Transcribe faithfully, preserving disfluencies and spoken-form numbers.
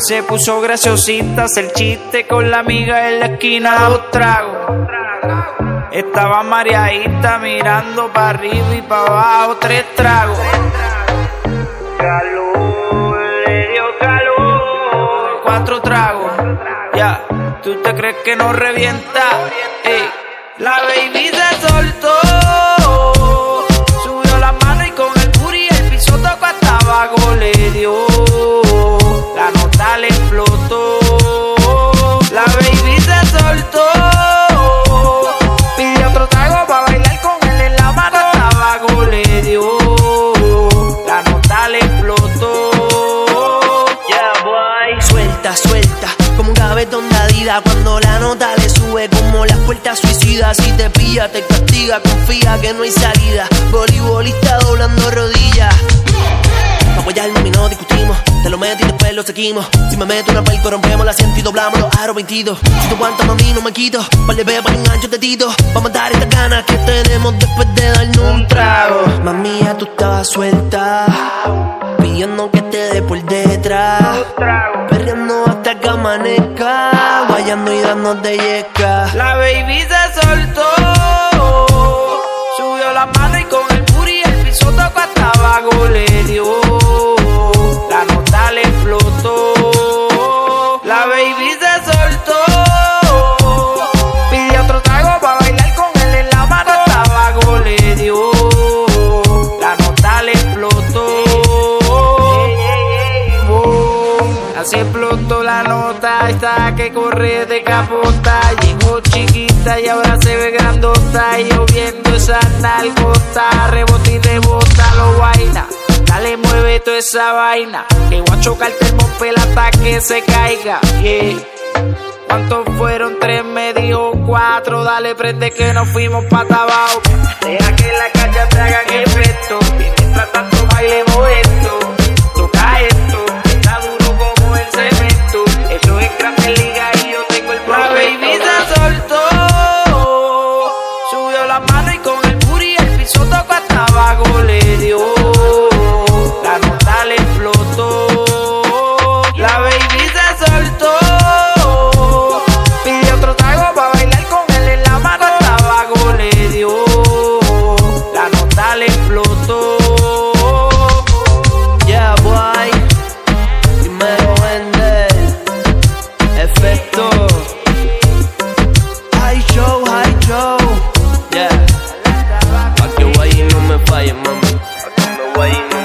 Se puso graciosita, hacer chiste con la amiga en la esquina, dos tragos. Estaba mareadita mirando para arriba y para abajo, tres tragos. Calor, le dio calor. Cuatro tragos, ya, ¿tú te crees que no revienta? Ey, la baby se soltó, subió la mano y con el booty el piso tocó hasta abajo, le dio. La nota le explotó, la baby se soltó, pidió otro trago pa' bailar con él en la mano, hasta abajo le dio, la nota le explotó. Yeah, boy. Suelta, suelta, como un gavetón de Adidas. Cuando la nota le sube como las puertas suicidas. Si te pilla, te castiga, confía que no hay salida. Voleibolista doblando rodillas. Pa' apoyar mami no discutimos. Te lo meto y después lo seguimos. Si me meto una pelco rompemos la asiento y doblamos los aros veintidós. Si tú aguantas mami no me quito. Vale beba para un ancho de tito. Pa' matar estas ganas que tenemos después de darnos un trago. Mami ya tú estabas suelta, pidiendo que te dé por detrás, perreando hasta que amanezca, guayando y dándote yesca. La baby se soltó, subió la mano y con el booty el piso tocó hasta abajo, le dio. La nota le explotó, la baby se soltó, pidió otro trago pa' bailar con él en la mano, hasta abajo le dio. La nota le explotó, así explotó la nota, esta que corre de capota. Llegó chiquita y ahora se ve grandota, y yo viendo esa nalgota, rebota y rebota lo vaina. Dale, mueve toda esa vaina, que voy a chocarte el mompel hasta que se caiga, yeah. ¿Cuántos fueron? Tres, me dijo cuatro. Dale, prende que nos fuimos pa' abajo. Deja que la calle te hagan efecto, y mientras tanto bailemos esto. Toca esto, está duro como el cemento. Eso es Grandes Ligas y yo tengo el proyecto. La baby se soltó, subió la mano y con el booty el piso tocó hasta abajo, le dio. La nota le explotó, la baby se soltó, pidió otro trago pa' bailar con él en la mano, hasta abajo le dio. La nota le explotó. Yeah, boy, primero vende efecto. High show, high show. Yeah, pa' que guay no me falle, mami. Pa' que no guay